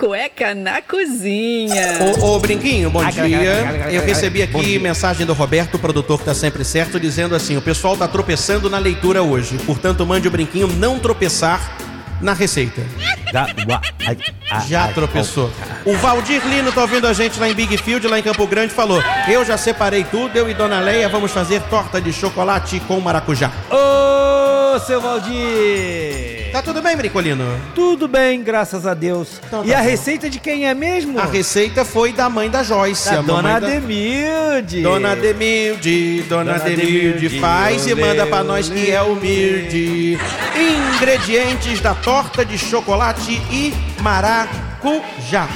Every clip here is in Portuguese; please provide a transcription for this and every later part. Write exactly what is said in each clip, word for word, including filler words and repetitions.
cueca na cozinha. Ô, ô Brinquinho, bom dia. Eu recebi aqui mensagem do Roberto, produtor que tá sempre certo, dizendo assim: o pessoal tá tropeçando na leitura hoje, portanto mande o Brinquinho não tropeçar na receita. Já tropeçou. O Valdir Lino tá ouvindo a gente lá em Big Field, lá em Campo Grande, falou: eu já separei tudo, eu e Dona Leia vamos fazer torta de chocolate com maracujá. Ô, seu Valdir! Tá tudo bem, Brincolino? Tudo bem, graças a Deus. Então, tá e a bom. Receita de quem é mesmo? A receita foi da mãe da Joyce. Da a Dona da... Ademilde. Dona Ademilde, Dona, Dona Ademilde, Ademilde faz e manda pra nós que é humilde. Ingredientes da torta de chocolate e maracujá.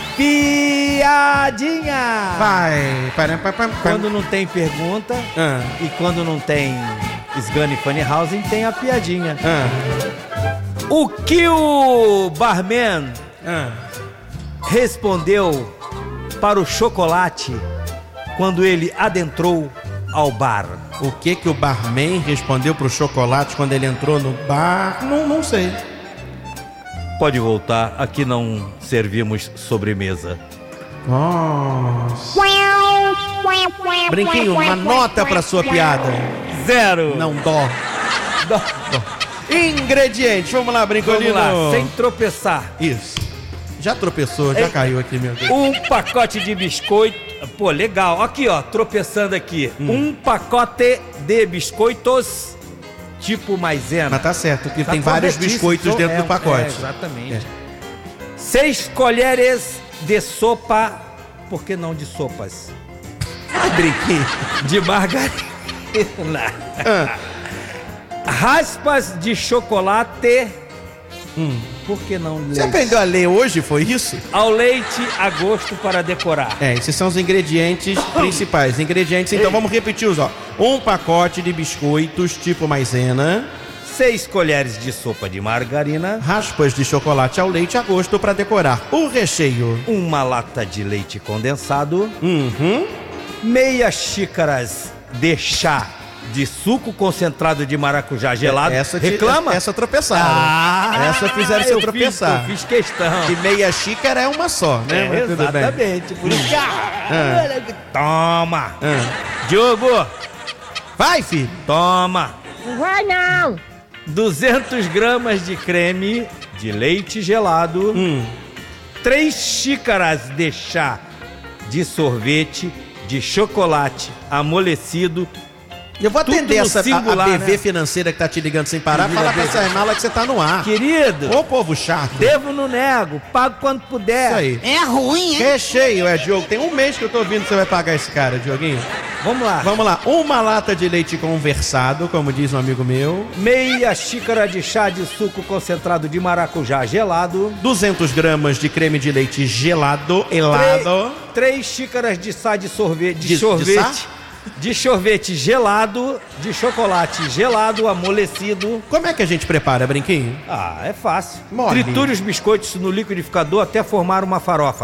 Piadinha! Vai. Quando não tem pergunta ah. e quando não tem Sgunny Funnyhousing, tem a piadinha. Ah. O que o barman ah. respondeu para o chocolate quando ele adentrou ao bar? O que que o barman respondeu pro chocolate quando ele entrou no bar? Não, não sei. Pode voltar, aqui não servimos sobremesa. Nossa. Brinquinho, uma nota pra sua piada. Zero. Não dó. Dó. Dó. Ingredientes, vamos lá, Brincolino. Vamos lá, sem tropeçar. Isso. Já tropeçou, já Ei, caiu aqui, meu Deus. Um pacote de biscoito. Pô, legal. Aqui, ó, tropeçando aqui. Hum. Um pacote de biscoitos tipo maisena. Mas tá certo, que tá tem vários biscoitos dentro é, do pacote. É, exatamente. É. Seis colheres de sopa, por que não de sopas? Brinquinho. De margarina. Ah. Raspas de chocolate. Hum. Por que não leite? Você aprendeu a ler hoje, foi isso? Ao leite a gosto para decorar. É, esses são os ingredientes principais. Ingredientes, então Ei. vamos repetir os, ó. Um pacote de biscoitos tipo maisena. Seis colheres de sopa de margarina. Raspas de chocolate ao leite a gosto para decorar. O recheio. Uma lata de leite condensado. Uhum. Meia xícaras de chá de suco concentrado de maracujá gelado. Essa te, Reclama? Essa tropeçaram. Ah, essa fizeram você tropeçar. Fiz, eu fiz questão. E meia xícara é uma só, né? É, exatamente. Por isso que... ah. Toma. Ah. Diogo. Vai, filho. Toma. Não vai não. duzentas gramas de creme de leite gelado. Hum. três xícaras de chá de sorvete de chocolate amolecido. Eu vou atender essa singular, a, a B V né? financeira que tá te ligando sem parar, falar pra essa mala que você tá no ar. Querido. Ô, povo chato. Devo no nego, pago quando puder. Isso aí. É ruim, hein? Recheio, é, Diogo. Tem um mês que eu tô ouvindo que você vai pagar esse cara, Dioguinho. Vamos lá. Vamos lá. Uma lata de leite conversado, como diz um amigo meu. Meia xícara de chá de suco concentrado de maracujá gelado. duzentas gramas de creme de leite gelado, helado. Três xícaras de chá de sorvete. De, de sorvete. De De sorvete gelado, de chocolate gelado, amolecido. Como é que a gente prepara, Brinquinho? Ah, é fácil. Mole. Triture os biscoitos no liquidificador até formar uma farofa.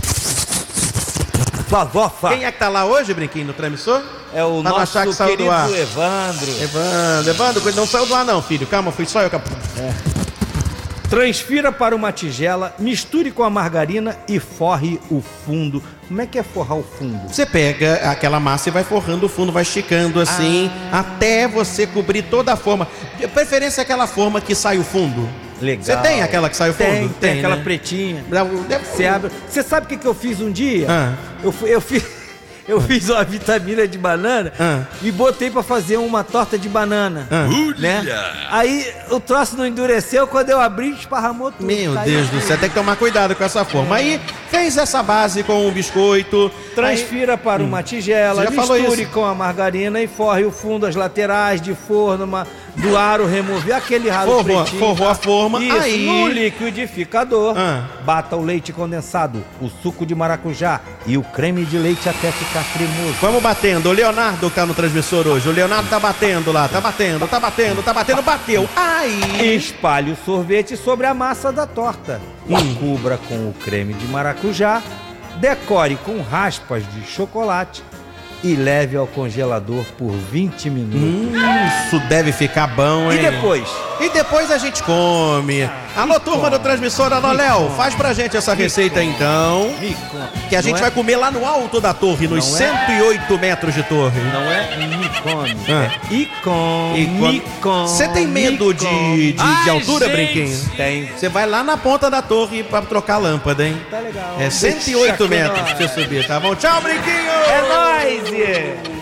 Farofa. Quem é que tá lá hoje, Brinquinho, no transmissor? É o pra nosso que saiu querido do ar. Evandro. Evandro, Evandro, não saiu do ar não, filho. Calma, fui só eu que... É. Transfira para uma tigela, misture com a margarina e forre o fundo. Como é que é forrar o fundo? Você pega aquela massa e vai forrando o fundo, vai esticando assim, ah. até você cobrir toda a forma. De preferência aquela forma que sai o fundo. Legal. Você tem aquela que sai o fundo? Tem, tem, tem aquela né? pretinha. Deve... Você abre. Você sabe o que, que eu fiz um dia? Ah. Eu, fui, eu fiz... Eu fiz uma vitamina de banana ah. e botei pra fazer uma torta de banana, ah. né? Aí o troço não endureceu, quando eu abri, esparramou tudo. Meu Deus do céu, tem que tomar cuidado com essa forma. Aí fez essa base com o biscoito. Transfira aí... para uma tigela, já falou misture isso. com a margarina e forre o fundo, as laterais de forno, uma... do aro, remover aquele ralo forrou, pretinho. Forrou a forma. Isso, aí... no liquidificador, ah. bata o leite condensado, o suco de maracujá e o creme de leite até ficar cremoso. Vamos batendo. O Leonardo tá no transmissor hoje. O Leonardo tá batendo lá, tá batendo, tá batendo, tá batendo, bateu. Aí... Espalhe o sorvete sobre a massa da torta. Hum. Cubra com o creme de maracujá, decore com raspas de chocolate e leve ao congelador por vinte minutos. Hum, isso deve ficar bom, hein? E depois, E depois a gente come. Alô, turma do Transmissor. Alô, Léo, faz pra gente essa receita então. Que a gente vai comer lá no alto da torre, nos cento e oito metros de torre. Não é me come, Ah. é icon, me come. Você tem medo de, de, de Ai, altura, gente. Brinquinho? Tem. Você vai lá na ponta da torre pra trocar a lâmpada, hein? Tá legal. É cento e oito Deixa que metros nós- pra você subir, tá bom? Tchau, Brinquinho! É nóis!